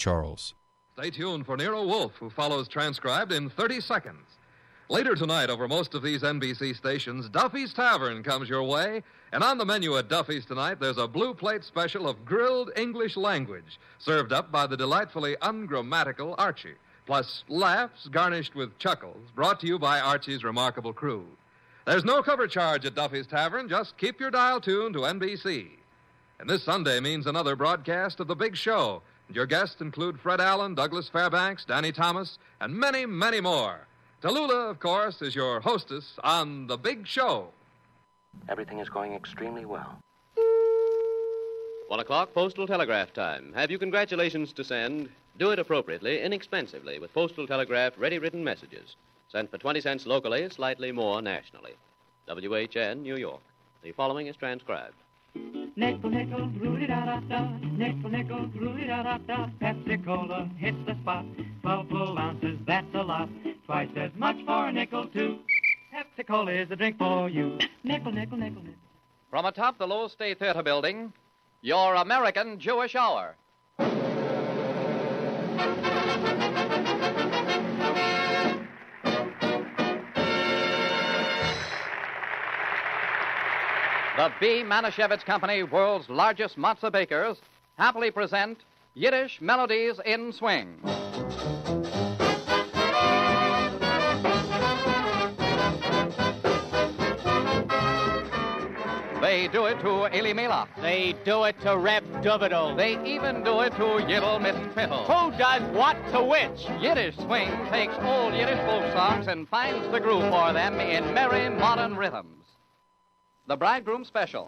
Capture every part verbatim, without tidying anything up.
Charles. Stay tuned for Nero Wolfe, who follows transcribed in thirty seconds. Later tonight, over most of these N B C stations, Duffy's Tavern comes your way. And on the menu at Duffy's tonight, there's a blue plate special of grilled English language, served up by the delightfully ungrammatical Archie. Plus laughs garnished with chuckles, brought to you by Archie's remarkable crew. There's no cover charge at Duffy's Tavern. Just keep your dial tuned to N B C. And this Sunday means another broadcast of The Big Show. And your guests include Fred Allen, Douglas Fairbanks, Danny Thomas, and many, many more. Tallulah, of course, is your hostess on The Big Show. Everything is going extremely well. One o'clock, postal telegraph time. Have you congratulations to send? Do it appropriately, inexpensively, with postal telegraph ready-written messages. Sent for twenty cents locally, slightly more nationally. W H N, New York. The following is transcribed. Nickel, nickel, roo-dee-da-da-da. Nickel, nickel, roo-dee-da-da-da. Pepsi-Cola hits the spot. Twelve full ounces, that's a lot. Twice as much for a nickel, too. Pepsi-Cola is the drink for you. Nickel, nickel, nickel, nickel. From atop the Lowell State Theater building, your American Jewish Hour. The B. Manischewitz Company, world's largest matzah bakers, happily present Yiddish Melodies in Swing. They do it to Eli Melech. They do it to Reb Dovido. They even do it to Yiddle Mitten Fiddle. Who does what to which? Yiddish Swing takes old Yiddish folk songs and finds the groove for them in merry modern rhythms. The Bridegroom Special.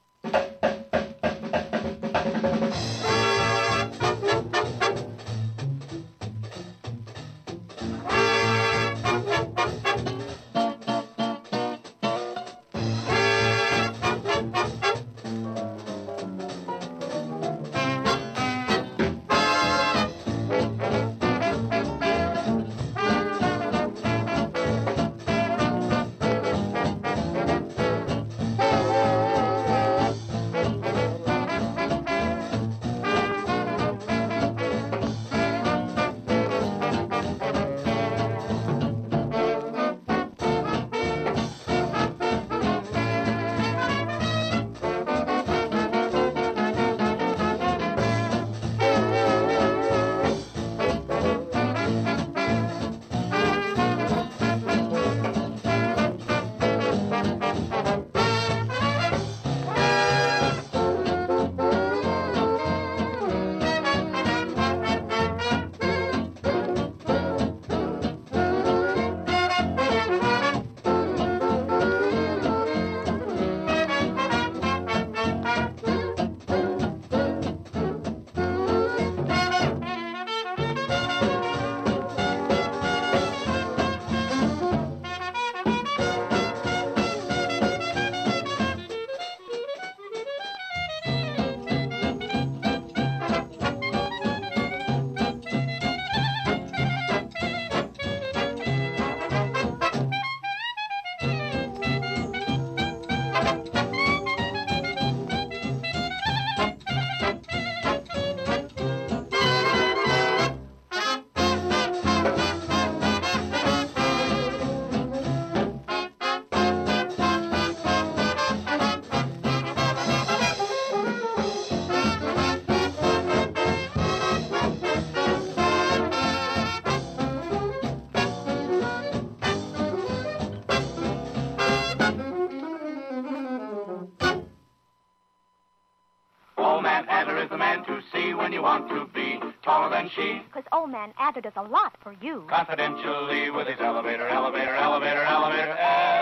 Because Old Man Adler does a lot for you. Confidentially with his elevator, elevator, elevator, elevator,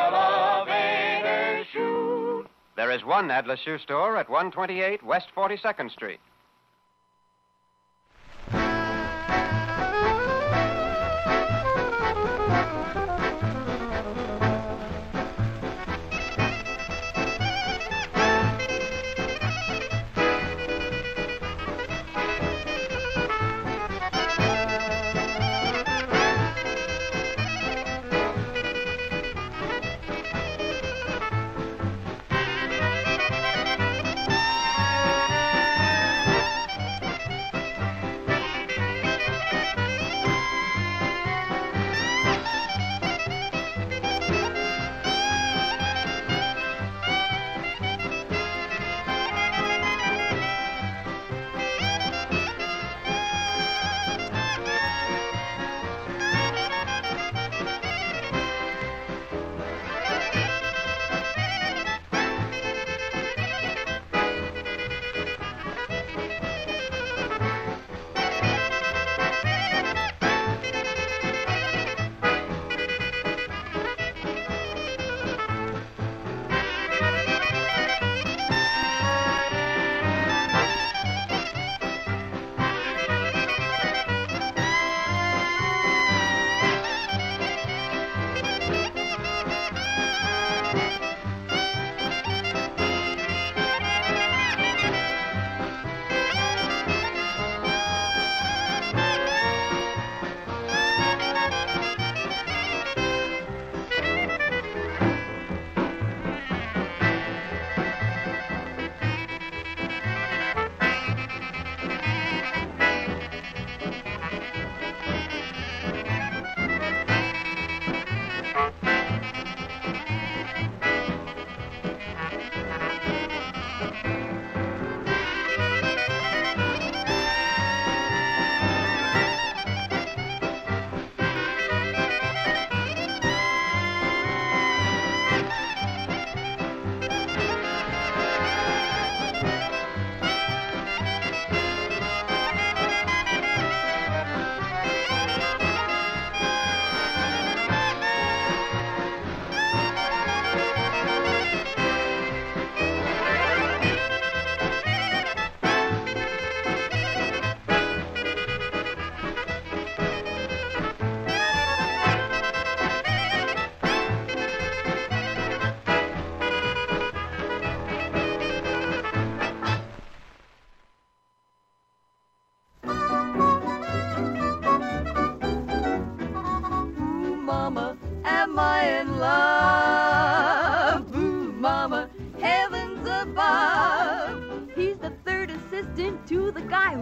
elevator shoe. There is one Adler shoe store at one twenty-eight West forty-second Street.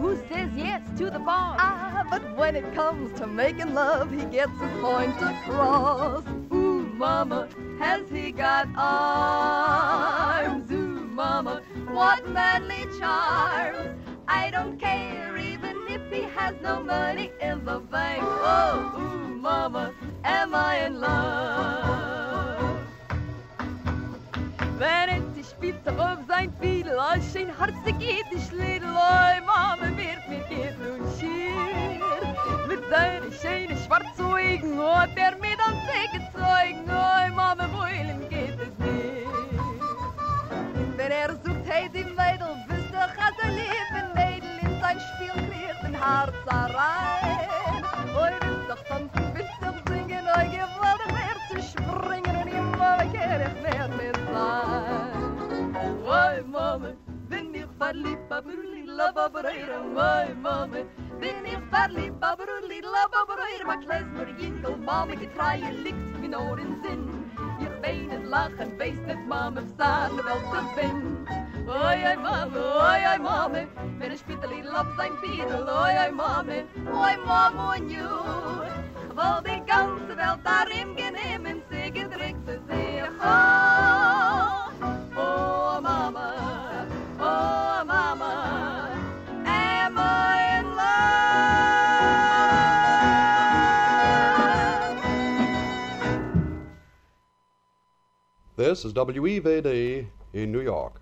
who says yes to the boss. Ah, but when it comes to making love, he gets his point across. Ooh, mama, has he got arms? Ooh, mama, what manly charms. I don't care even if he has no money in the bank. Oh, ooh, mama, am I in love? Vanetti spielt doch auf sein Fiedel, als schön herzig geht die Schliedel. Oi, Mama, wird mir geht nun schier. Mit seinen schönen schwarzen Augen hat er mir dann gezeigt. Oi, Mama, wohin geht es nicht? Wenn er sucht, hey, die Mädel, wisst doch, als er lieben Mädel in sein Spiel kriegt ein Herz rein. Oi, wisst doch, tanzen, wisst doch, singen, oi, gewollt mehr zu springen und ihm Mama, kann ich mehr mehr sein. Oi, Mama, bin ich verliebt, babruli, lababrera. Oi, Mama, bin ich verliebt, babruli, lababrera. Maar klees maar jinkel, mama, getreie liegt mir nur in Sinn. Ich wein nicht lachen, weiß nicht, Mama, verstaan wel te bin. Oi, oi, Mama, oi, oi, Mama, wenn ich bitte lied auf sein Biedel. Oi, oi, Mama, oi, Mama, und you. Weil die ganze Welt darin genehmen, sie gedrückt zu sich. Oh, oh, Mama, oh, Mama, am I in love? This is W E V D in New York.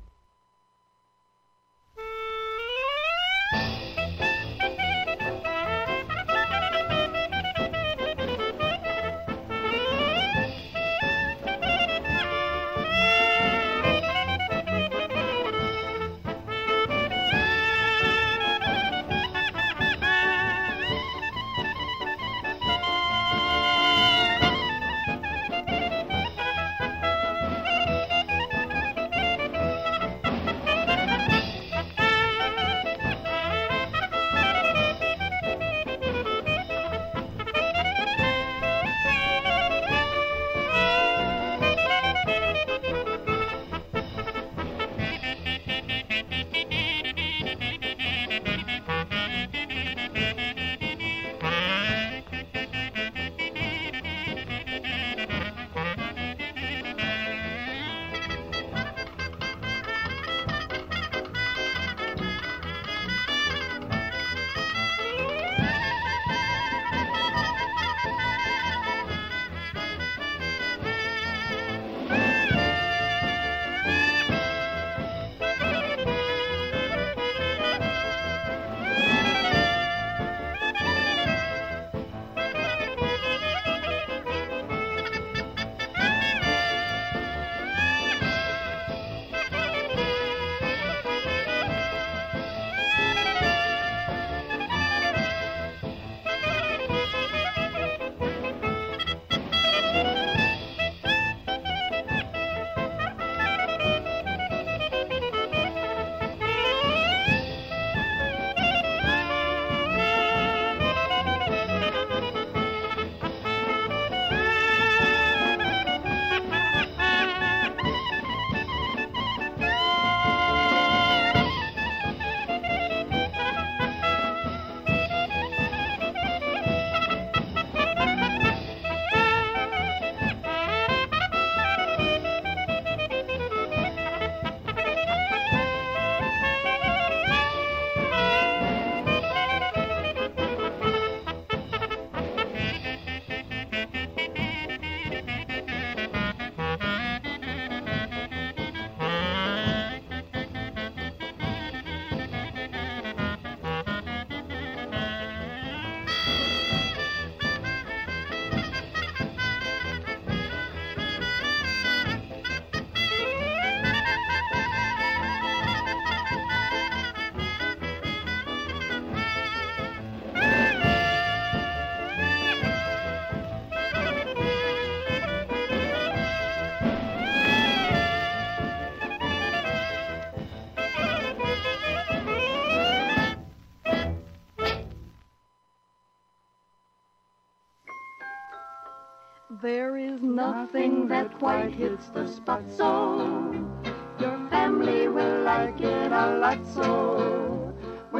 There is nothing that quite hits the spot, so your family will like it a lot. So when there's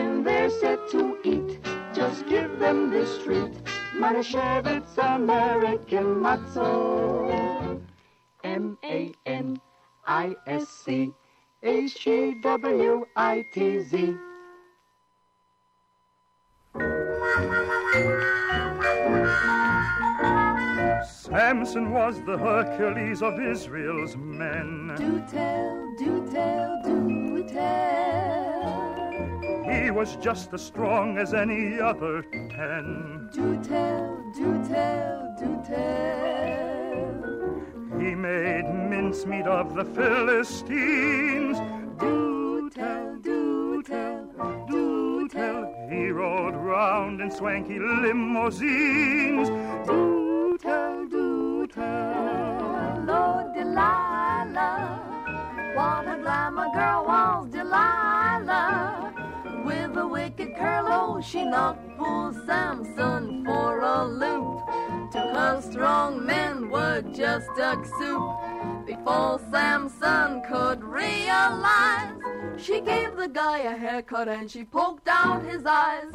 they're set to eat. Just give them this treat. Manischewitz American Matzo. M A N I S C H E W I T Z. Samson was the Hercules of Israel's men. Do tell, do tell, do tell. He was just as strong as any other ten. Do tell, do tell, do tell. He made mincemeat of the Philistines. Do tell, do tell, do tell. He rode round in swanky limousines. Do tell, do tell. Lord Delilah, what a glamour girl was Delilah. With a wicked curl, oh, she knocked poor Samson for a loop. To her strong men were just duck soup. Before Samson could realize, she gave the guy a haircut and she poked out his eyes.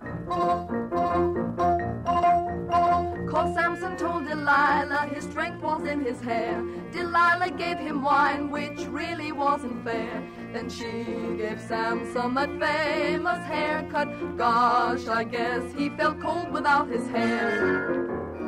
Cause Samson told Delilah his strength was in his hair. Delilah gave him wine, which really wasn't fair. Then she gave Samson that famous haircut. Gosh, I guess he felt cold without his hair.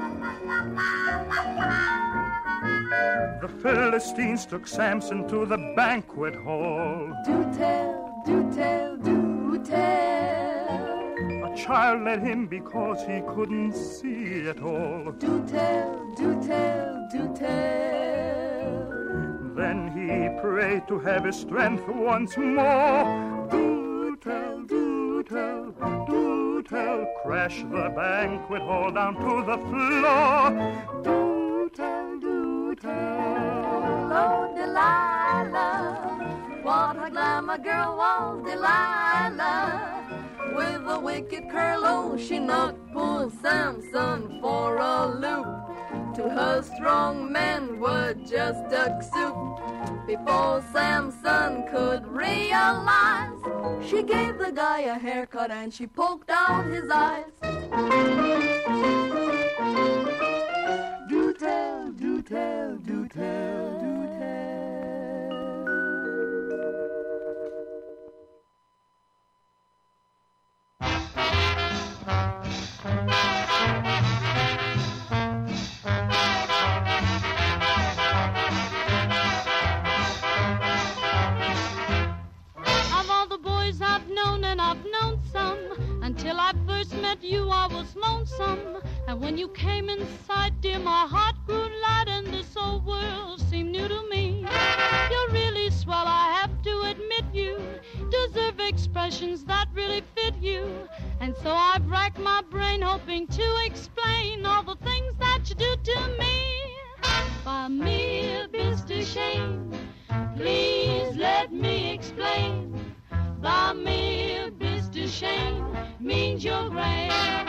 The Philistines took Samson to the banquet hall. Do tell, do tell, do tell. A child led him because he couldn't see at all. Do tell, do tell, do tell. Then he prayed to have his strength once more. Do tell, do tell, do tell. Crash the banquet hall down to the floor. Do tell, do tell. Oh, Delilah, what a glamour girl was Delilah. With a wicked curl, oh, she knocked poor Samson for a loop. To her strong men were just duck soup. Before Samson could realize, she gave the guy a haircut and she poked out his eyes. Do tell, do tell, do tell, do tell. I've known and I've known some. Until I first met you, I was lonesome. And when you came inside, dear, my heart grew light, and this old world seemed new to me. You're really swell, I have to admit you deserve expressions that really fit you. And so I've racked my brain hoping to explain all the things that you do to me. By mere Mister Shane, please let me explain. By mere Mister Shane means you're grand.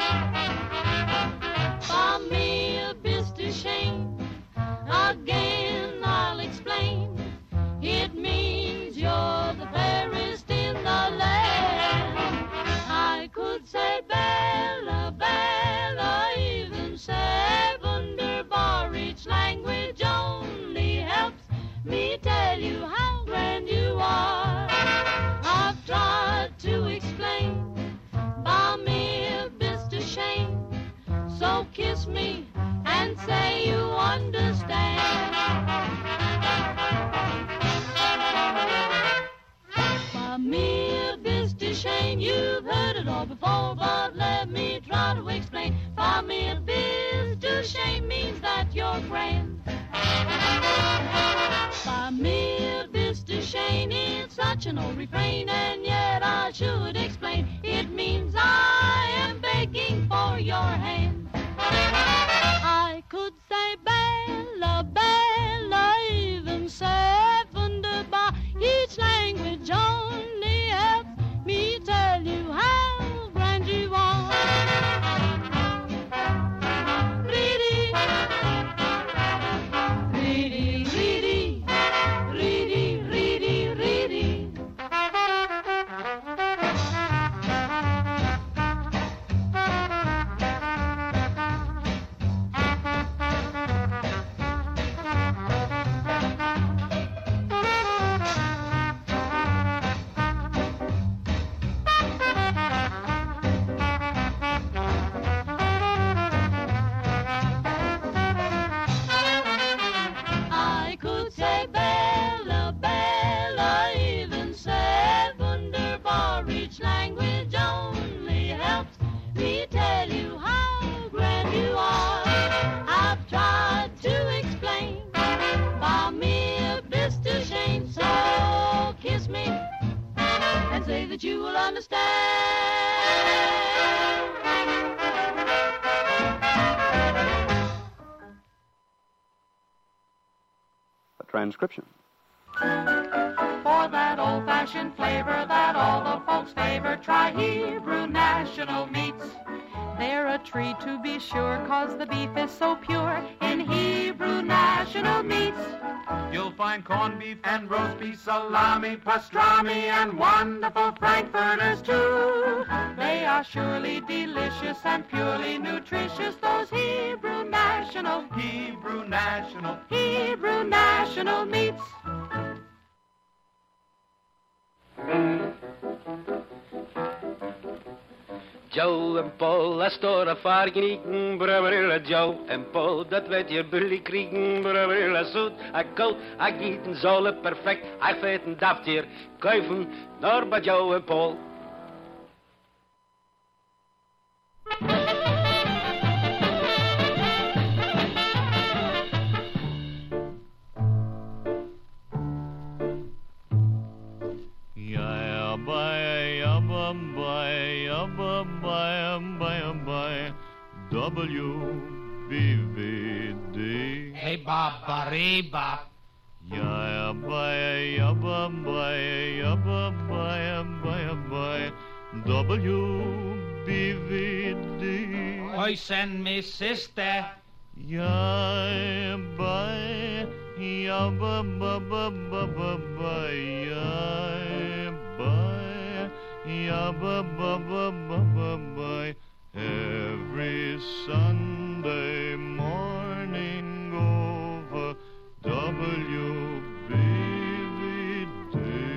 By mere Mister Shane, again I'll explain. It means you're the fairest in the land. I could say Bella, Bella, even say wunderbar. Each language only helps me tell you how grand you are. I've tried to explain by mere Mister Shane. So kiss me and say you understand. By mere Mister Shane, you've heard it all before, but let me try to explain. By mere Mister Shane means that you're grand. By mere Mister Shane, it's such an old refrain, and yet I should explain. It means I am begging for your hand. I could say Bella, Bella, even say wunderbar. Each language only helps me tell you how grand you are. Reedy, reedy, reedy, reedy, reedy, reedy. that you will understand. A transcription. For that old-fashioned flavor that all the folks favor, try Hebrew National Meats. They're a treat to be sure, 'cause the beef is so pure in Hebrew National Meats. You'll find corned beef and roast beef, salami, pastrami, and wonderful frankfurters too. They are surely delicious and purely nutritious, those Hebrew National, Hebrew National, Hebrew National Meats. Joe en Paul, dat står af fargeniken, brabberilla Joe en Paul, dat weet je bully kriegen, brabberilla zoet, a koud, a gieten zolen perfect, a feten daft hier, kuiven, naar bij Joe en Paul. W B V D. Hey, Baba, Reba. Ja, bye, ja, bye, ja, bye, bye, bye. W B V D. I send me sister. Ja, bye, ja, ba, ba, ba, ba, ba, ba, ja, bye, ja, ba, ba, ba, ba, ba, ba. Every Sunday morning over W B V D.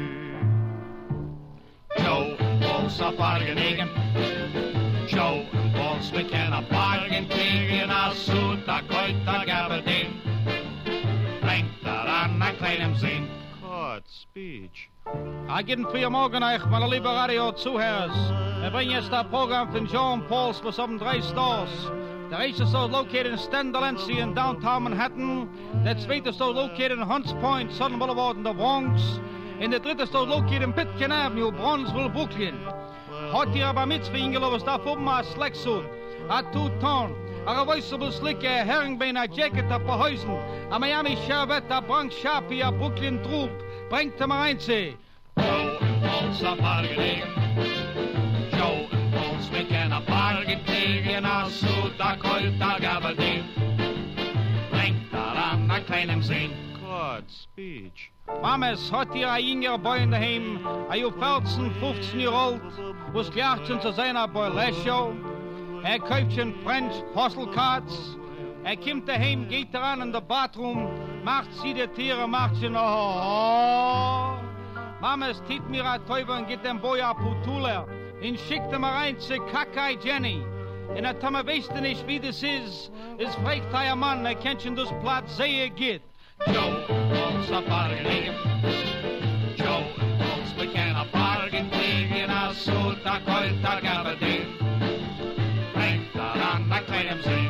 Joe and Paul's a bargaining. Joe and Paul's we can a bargain king in a suit a coit a gabardine. Brengt daar aan een kleinem zin. Kort speech. I get für morgen euch, meine liebe Radio-Zuhörers. Wir bringen jetzt das Programm von Joe and Paul's for some drei stores. Der erste store located in Stendalency in downtown Manhattan. Der zweite store located in Hunts Point, Southern Boulevard in the Bronx. And der dritte store located in Pitkin Avenue, Bronzeville, Brooklyn. Heute hier aber mit für Ingelo, was da oben a slack suit, a two-tone, a reversible slick, a herringbein, a jacket, a Verhäusen, a Miami Chevette, a Bronx Sharpie, a Brooklyn Troop. Bringt er mal rein, sie. Joe and Paul's a bargaining. Joe and Paul's we can a bargain king in a suit a coit a gabardine. Brengt daar aan een kleinem zin. Kort speech. Mames hat hier ein jünger Boy in daheim, a ju vierzehn, fünfzehn Jahre alt, was gleich zu seiner Burlesque-Show. Er kauft schon French Hostel Cards. Er kommt daheim, geht daran in der Bathroom, macht sie die Tiere, macht schon, oh. Mames tiet mir a Teufel und geht dem Boy a Putuler, und schickt ihm rein zu Kakai Jenny. Und er tamme weißt du nicht, wie das ist, es fragt ein Mann, er kennt schon das Platz, sehr geht. Joe and Paul's a bargaining. Joe and Paul's we can a bargain king in a suit a coit a gabardine. Brengt daar aan een kleinem zin.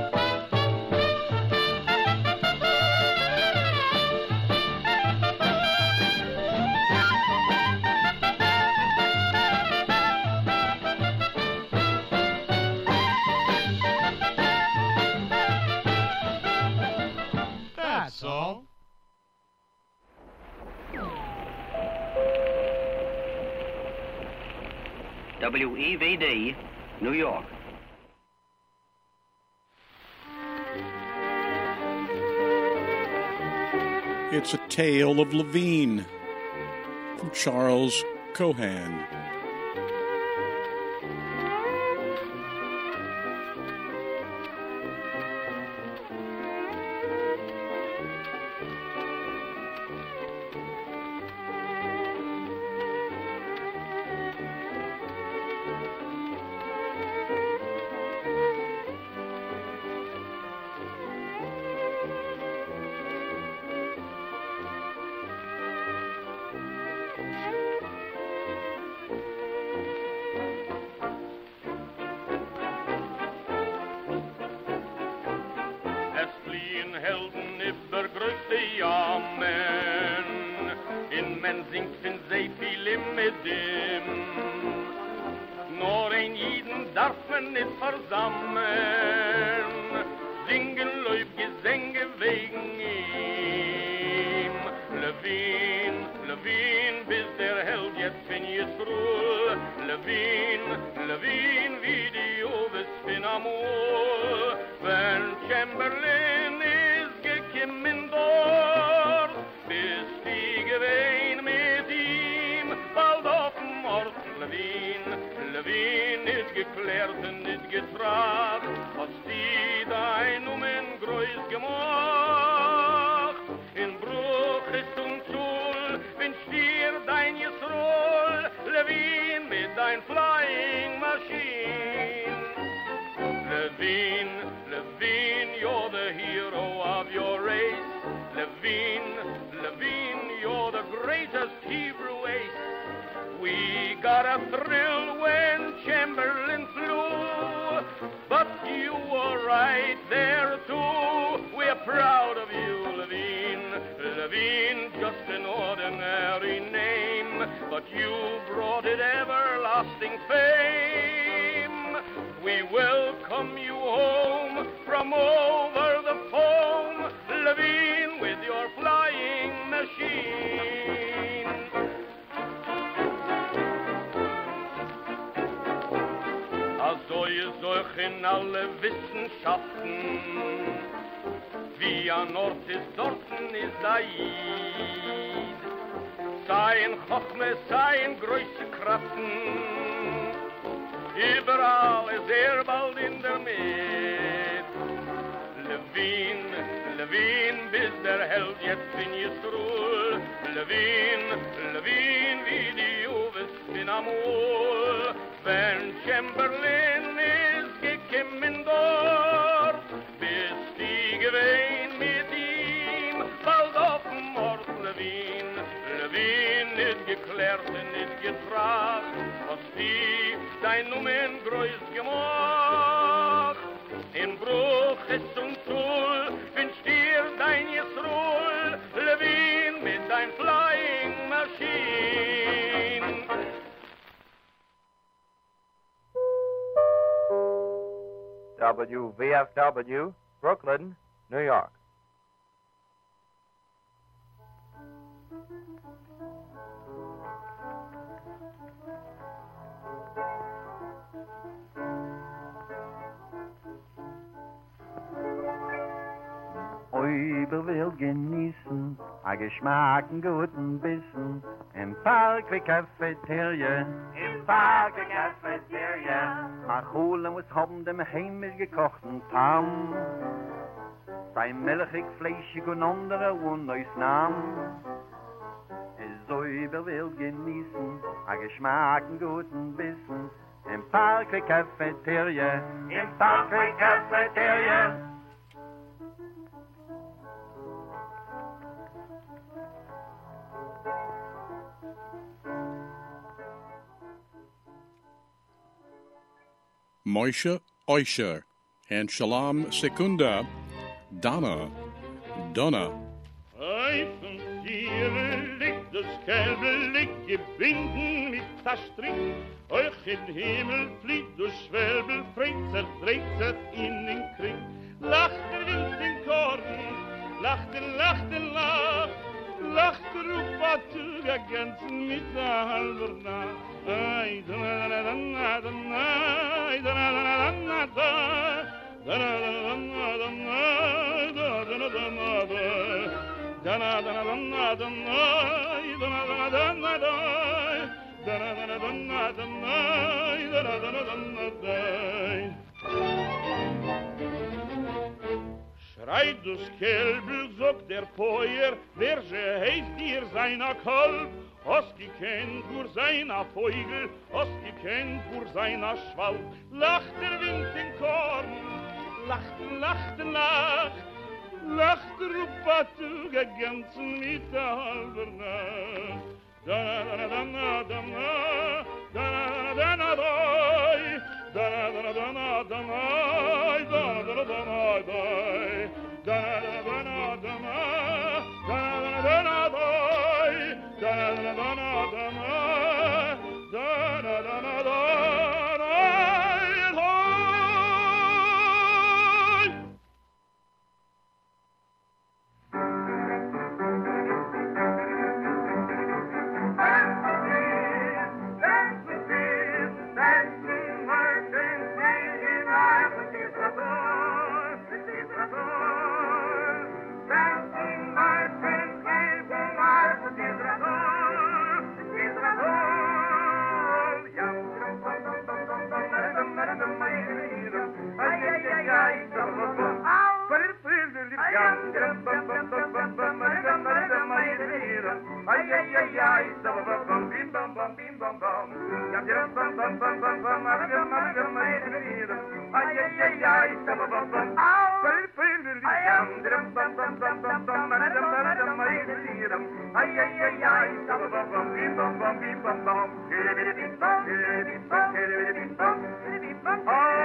That's all. W E V D, New York. It's a Tale of Levine from Charles Cohan. In men singt, fin sei viel im Medin. darf man nicht versammeln, singen läuft Gesänge wegen ihm. Levin, Levin, bis der Held jetzt in Jesruel. Levin, Levin, wie die Oves bin amol. Wenn Chamberlain ist gekommen dort, bist die gewähn mit ihm, bald auf dem Ort. Levin, Levin ist geklärt und nicht getracht, hast die dein Numen groß gemacht. In Bruch ist und Schul, wünsch dir dein Jesrol, Levin mit dein Flying Machine. Levin, Levin, you're the hero of your race. Levin, Levin, you're the greatest Hebrew ace. We got a thrill when Chamberlain flew, but you were right there too. We're proud of you, Levin. Levin, just an ordinary name, but you brought it everlasting fame. We welcome you home from over the foam, Levin, with your flying machine. Also ihr solch in alle Wissenschaften, wie an Ort ist, dorten ist Said. Sein Chochme, sein größte Kraften, überall ist er bald in der Mitte. Levin, Levin, bis der Held jetzt in Jesruel. Levin, Levin, wie die Uves bin amol. Wenn Chamberlain ist gekommen dort, bist die gewähn mit ihm, bald auf dem Ort. Levin, Levin, nicht geklärt und nicht getracht, hast die dein Numen groß gemacht. In Bruch ist und Schul, wünsch dir dein Jesruel, Levin, mit dein Flying Machine. W V F W, Brooklyn, New York. Räuber will genießen, a Geschmack, einen guten Bissen, im Park wie Cafeteria, im Park wie Cafeteria. A Chule muss haben dem heimisch gekochten Tam, sei milchig, fleischig und andere und neues Nam. Es Räuber will genießen, a Geschmack, einen guten Bissen, im Park wie Cafeteria, im Park wie Cafeteria. Moishe Oisher, and Shalom Sekunda, Donna, Donna. Eifen Tiere liegt, das Kälbe liegt gebinden mit der Strick. Euch in Himmel fliegt, das Schwelbel fängt, zerdreht, zert in den Krieg. Lacht der Wind den Korn, lacht den, lacht den, lacht, lacht der Rupatuga ganzen mit der halber Nacht. Ay, da na na na na da na, da na na na na da, da na na na na na, da da na da na da, da na da na na da na, da na da na da na da, da na da na da na da na, da na da na da na da. Schreit das Kälbel, sagt der Feuer, wer se heißt dir seiner Kalb? Hast gekannt für seiner Vögel, hast gekannt für seiner Schwalb. Lacht der Wind in Korn, lacht, lacht, lacht, lacht der Rupatuga ganzen mit der halber Nacht. Da na da na da na, da na da na da, da na da na da na, da na da na da, da na da na da na, da na da na da. Da na da na da na, da na da na da na, ay ay ay ay, bum bum bim bum bum bim bum bum, yum yum bum bum bum bum bum, ay ay ay ay, bum bum bum, ow, I am dum bum bum bum bum bum, ay ay ay ay, bum bum bum bim bum bum bim bum bum, bim bum bim bum bim bum, bim bum,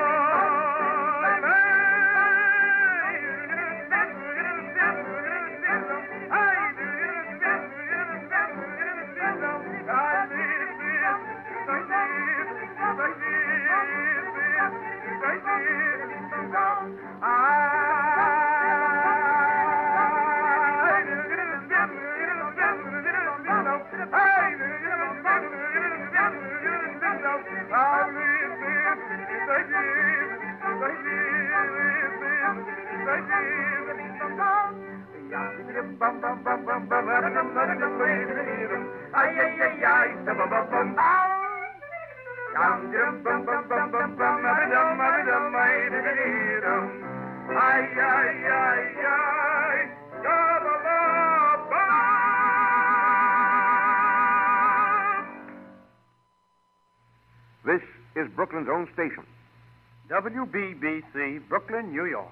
This is Brooklyn's own station. W B B C, Brooklyn, New York.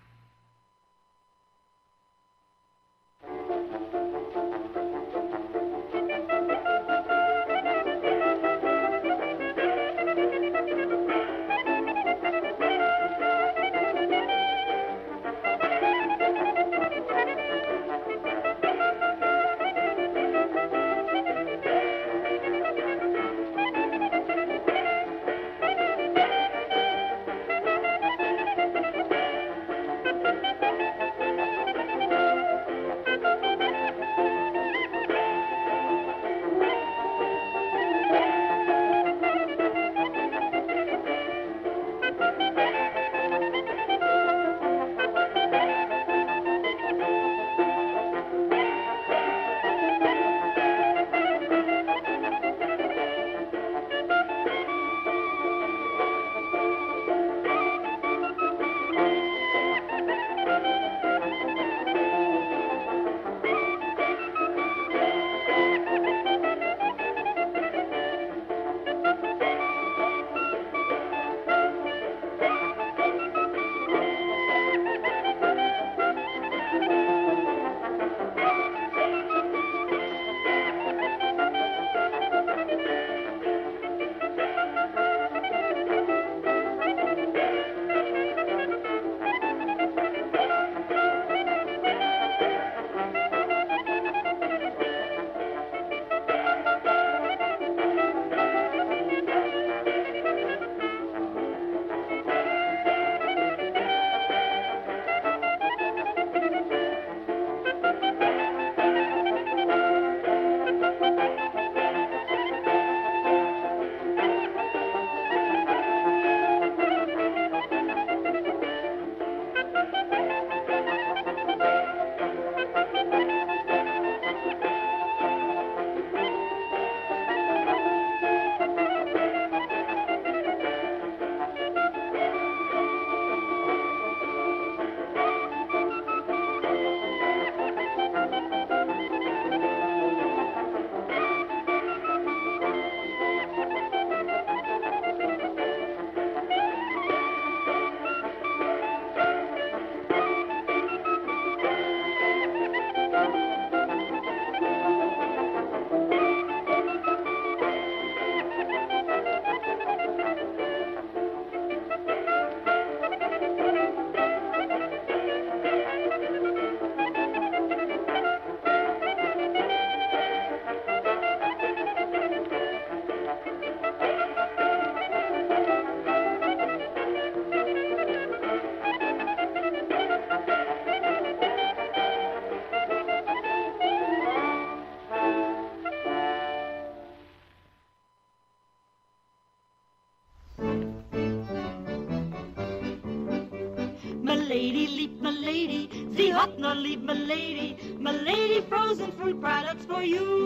lady, leap, my lady, Sie hat noch lieb, my lady, my lady, frozen fruit products for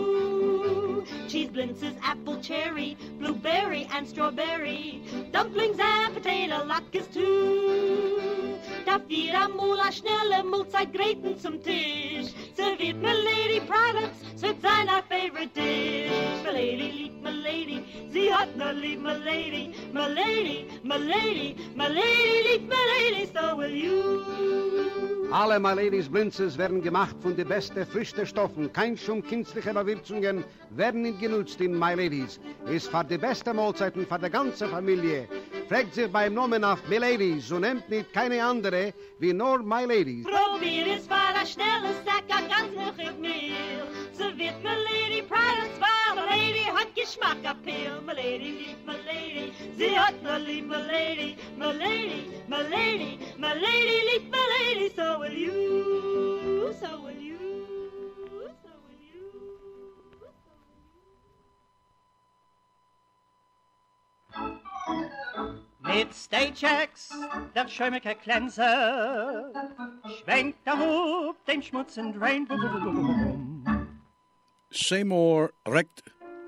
you. Cheese blintzes, apple, cherry, blueberry, and strawberry, dumplings and potato latkes too. a vier amul a schnelle Mahlzeit gräten zum Tisch. Serviert my lady products, so sein our favorite dish. My lady liebt my lady, sie hat no lieb my lady. My lady, my lady, my lady liebt my lady, so will you. Alle my ladies Blinzes werden gemacht von den besten Früchtestoffen. Kein Schum künstliche Überwürzungen werden nicht genutzt in my ladies. Ist für die beste Mahlzeiten für die ganze Familie. Fragt sich beim Namen auf my ladies und nehmt nicht keine andere wie nur my ladies. Probier es für a schnelle Sack, a ganz hoch Mehl. So wird my lady products, weil my lady hat Geschmack appeal. My lady liebt my lady, sie hat no lieb my lady. My lady, my lady, my lady liebt my lady, so will you, so will you, so will you. Mit Stagechecks, der schäumige Glänzer, schwenkt der Hub dem schmutzen Drain. Seymour Recht.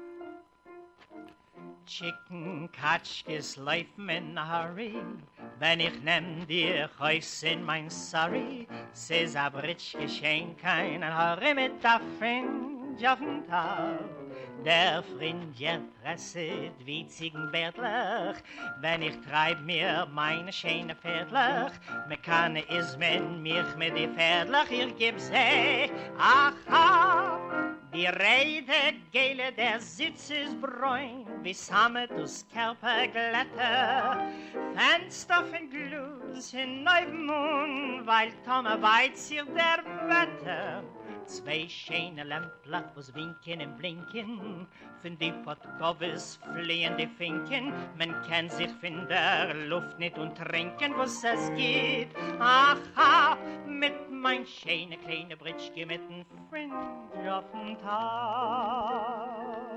Chicken Katschkes laufen in a hurry, wenn ich nehm dir Heus in mein Surrey, seh's a Britsch geschenk keinen Hurry mit der Fringe auf den Tag. Der Fringe presset wie Ziegenbärtlach, wenn ich treib mir meine schöne Pferdlach, mekane is men mich mit die Pferdlach, ihr gib's eh, ach, ach. Die Rede gele, der Sitz ist bräun, wie Sammet aus Kerperglätter. Fenster von Gluss in Neubmund, weil Tome weiz hier der Wetter. Zwei schöne Lämpler, was winken und blinken, von die Potkovis fliehen die Finken. Man kann sich von der Luft nicht untrinken, was es geht. Aha, mit mein schöne kleine Britschke mit dem Fringe auf dem Tag.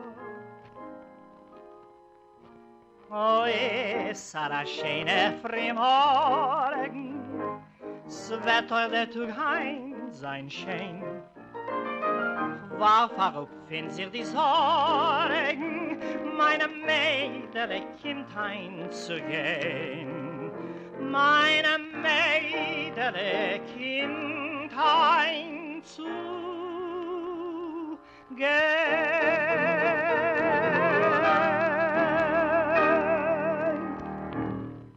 Oh, es hat a schöne Frühmorgen, das Wetter der Tag heim sein Schein. Warf auf in sich die Sorgen, meine Mädel kommt heimzugehen. Meine Mädel kommt heimzugehen.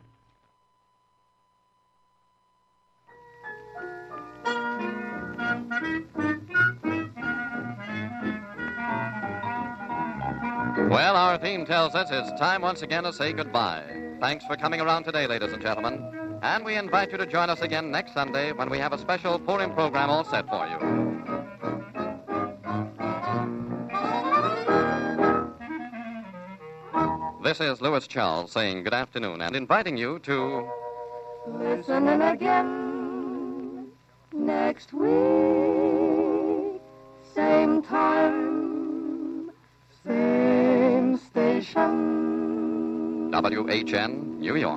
Well, our theme tells us it's time once again to say goodbye. Thanks for coming around today, ladies and gentlemen. And we invite you to join us again next Sunday when we have a special Purim program all set for you. This is Louis Charles saying good afternoon and inviting you to listen again next week, same time, same station. W H N, New York.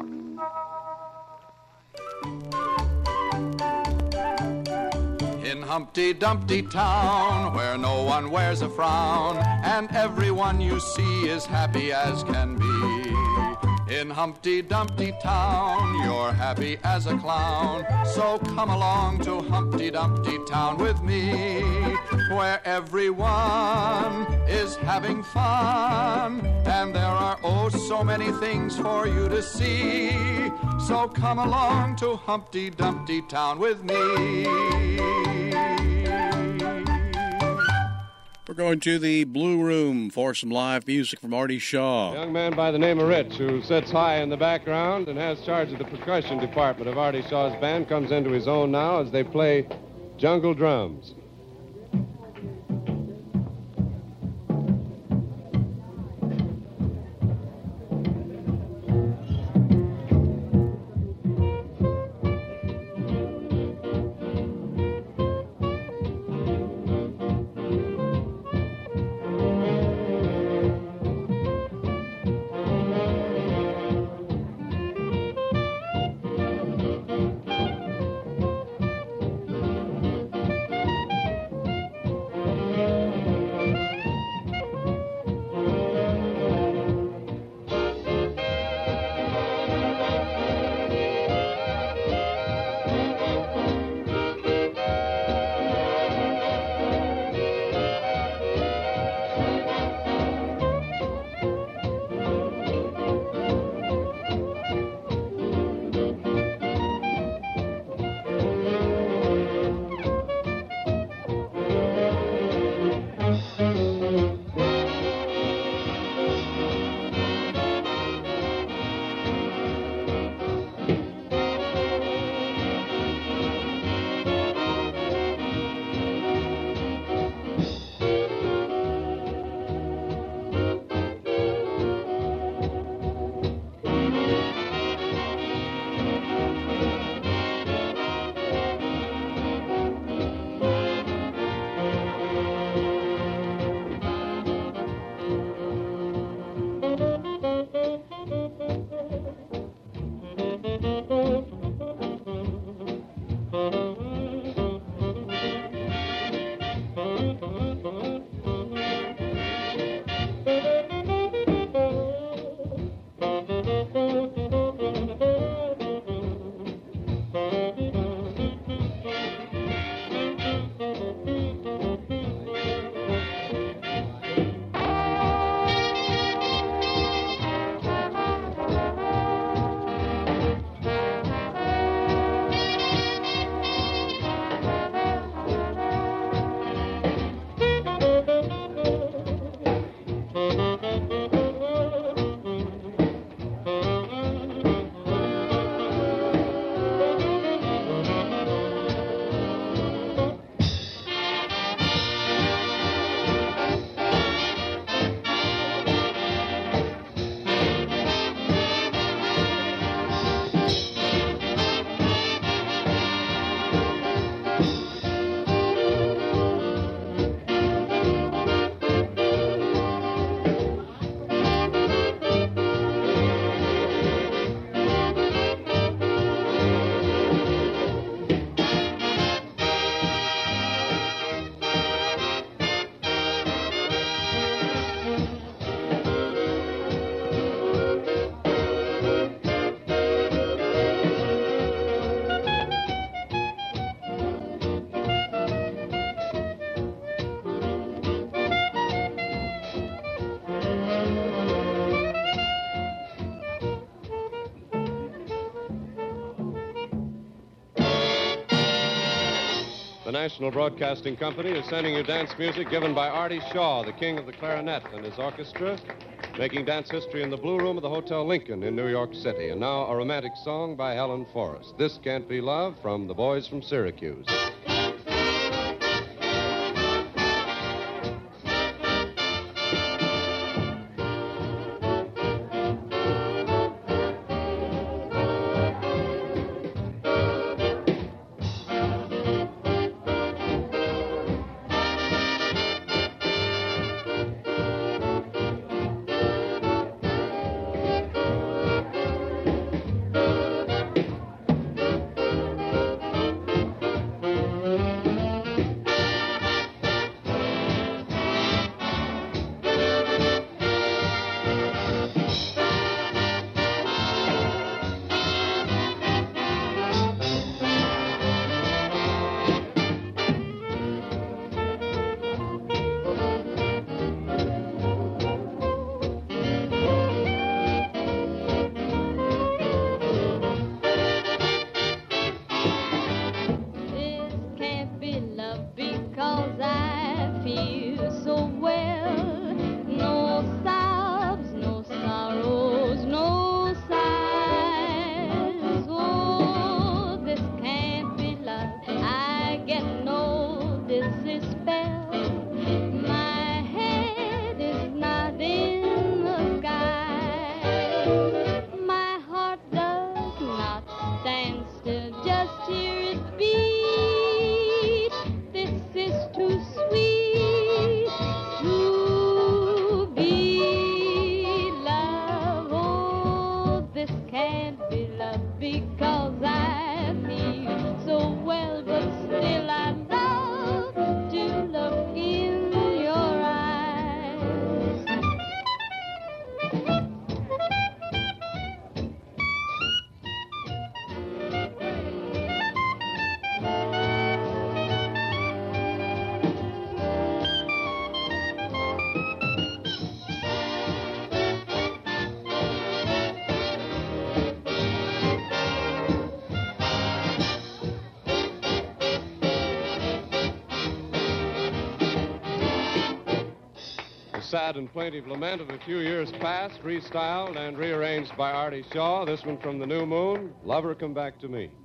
In Humpty Dumpty Town, where no one wears a frown, and everyone you see is happy as can be. In Humpty Dumpty Town, you're happy as a clown, so come along to Humpty Dumpty Town with me, where everyone is having fun, and there are oh so many things for you to see, so come along to Humpty Dumpty Town with me. We're going to the Blue Room for some live music from Artie Shaw. A young man by the name of Rich, who sits high in the background and has charge of the percussion department of Artie Shaw's band, comes into his own now as they play jungle drums. The National Broadcasting Company is sending you dance music given by Artie Shaw, the king of the clarinet, and his orchestra, making dance history in the Blue Room of the Hotel Lincoln in New York City. And now a romantic song by Helen Forrest. This Can't Be Love from the Boys from Syracuse. Sad and plaintive lament of a few years past, restyled and rearranged by Artie Shaw. This one from the New Moon, Lover Come Back to Me.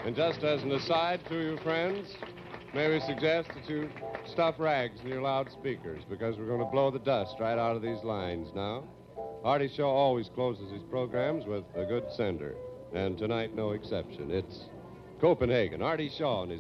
And just as an aside to you friends, may we suggest that you stuff rags in your loudspeakers because we're going to blow the dust right out of these lines now. Artie Shaw always closes his programs with a good sender, and tonight no exception. It's Copenhagen. Artie Shaw and his...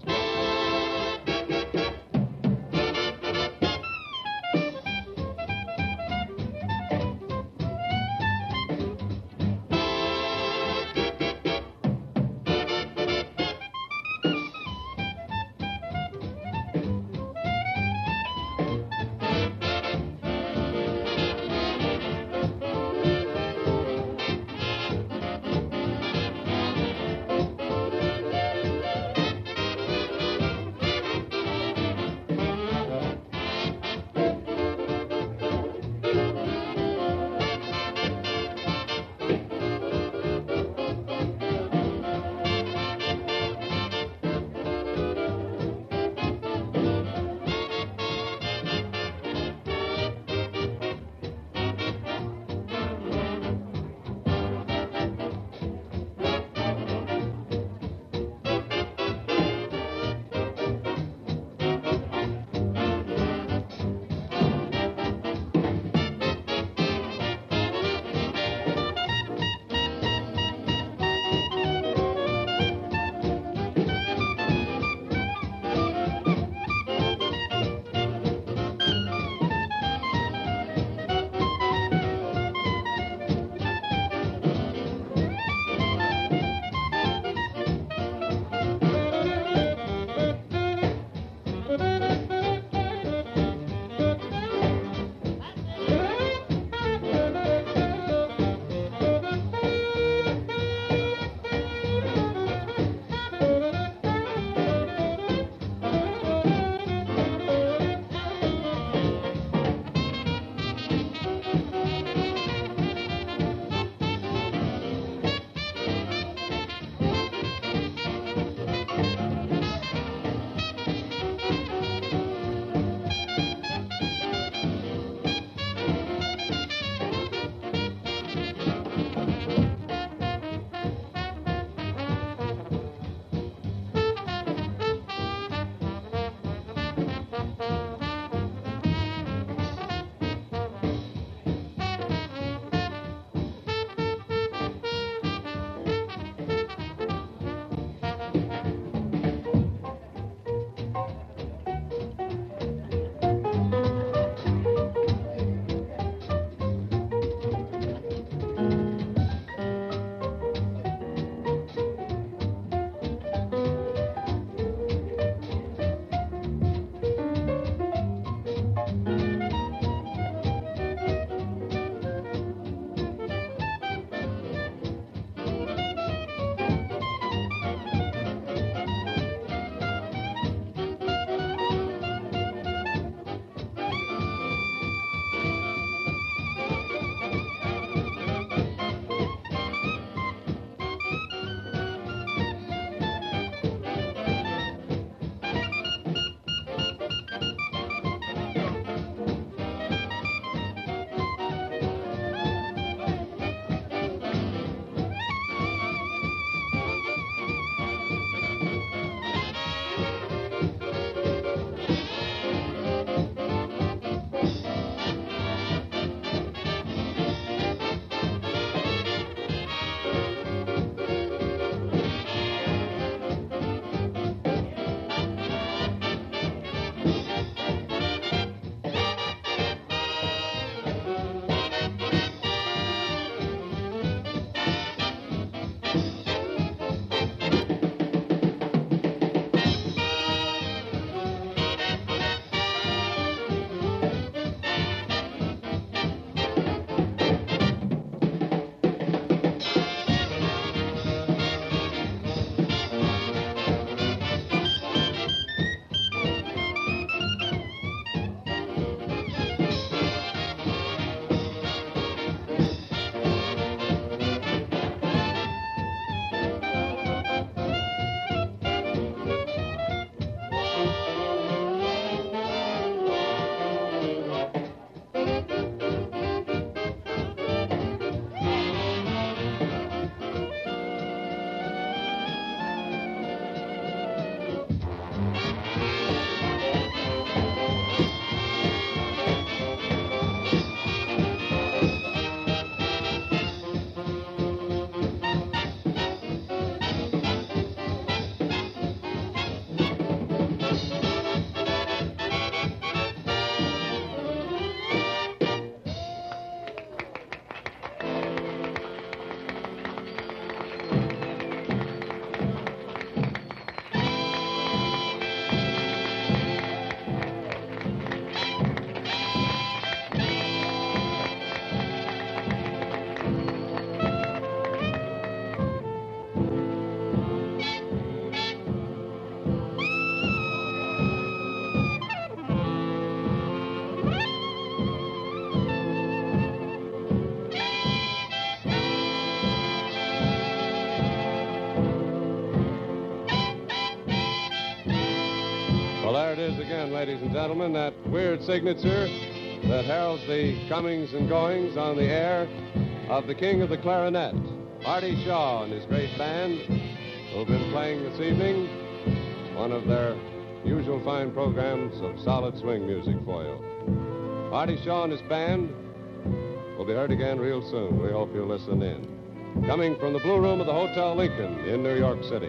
ladies and gentlemen, that weird signature that heralds the comings and goings on the air of the king of the clarinet, Artie Shaw and his great band, who've been playing this evening one of their usual fine programs of solid swing music for you. Artie Shaw and his band will be heard again real soon. We hope you'll listen in. Coming from the Blue Room of the Hotel Lincoln in New York City.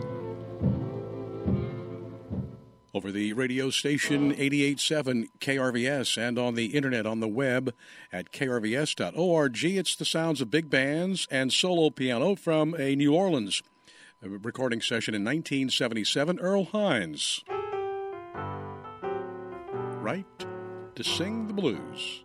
Over the radio station eighty-eight point seven K R V S and on the internet on the web at K R V S dot org, it's the sounds of big bands and solo piano from a New Orleans a recording session in nineteen seventy-seven. Earl Hines. Right to sing the blues.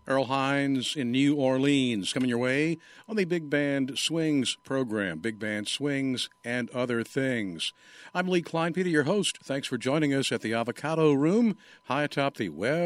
Earl Hines in New Orleans, coming your way on the Big Band Swings program, Big Band Swings and Other Things. I'm Lee Kleinpeter, your host. Thanks for joining us at the Avocado Room, high atop the web.